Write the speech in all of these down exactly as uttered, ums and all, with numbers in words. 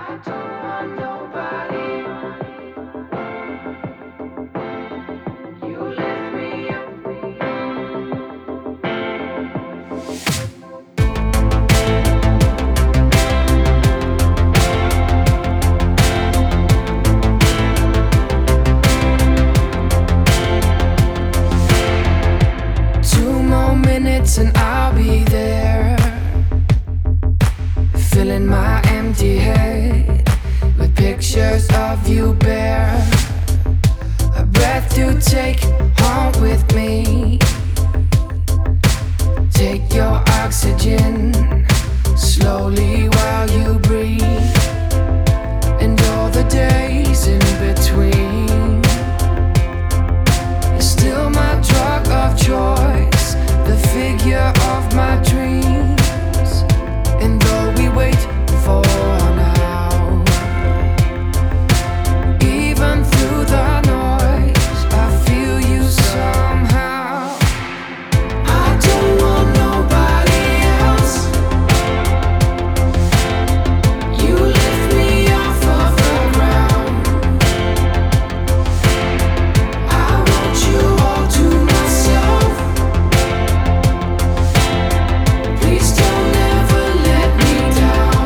don't want nobody. You lift me up. Two more minutes and I'll be there, filling my empty head with pictures of you bare. A breath to take home with me. Take your oxygen slowly while you breathe. And all the days in between, you're still my drug of choice, the figure of my dreams. And though we wait for now, even through the noise, I feel you somehow. I don't want nobody else. You lift me off of the ground. I want you all to myself. Please don't ever let me down.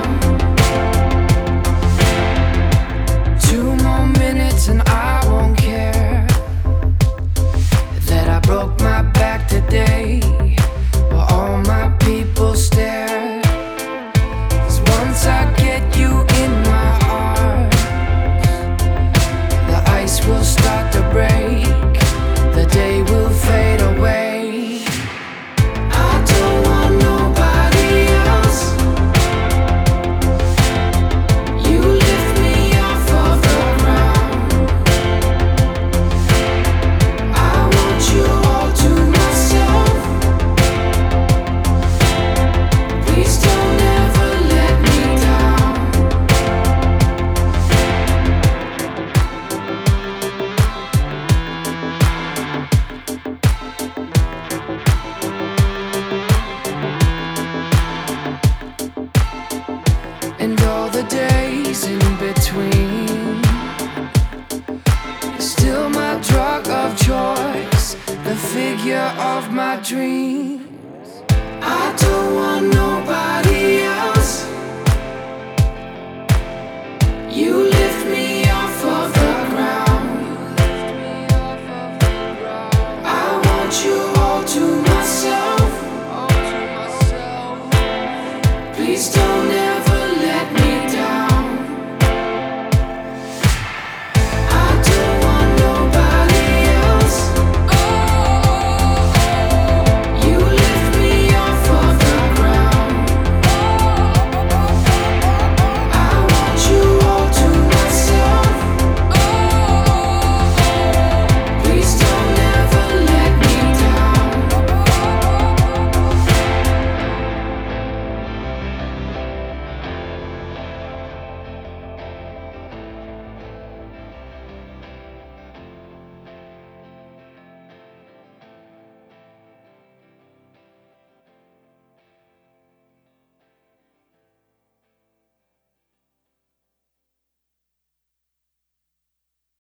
Two more minutes and I won't care that I broke my back today while all my people stare. 'Cause once I get you in my arms, the ice will start to break, the day will fade away. I don't want nobody else. You lift me off of the ground. I want you all to myself. Please don't ever let me down. And all the days in between, you're still my drug of choice, the figure of my dreams. I don't want nobody else. You live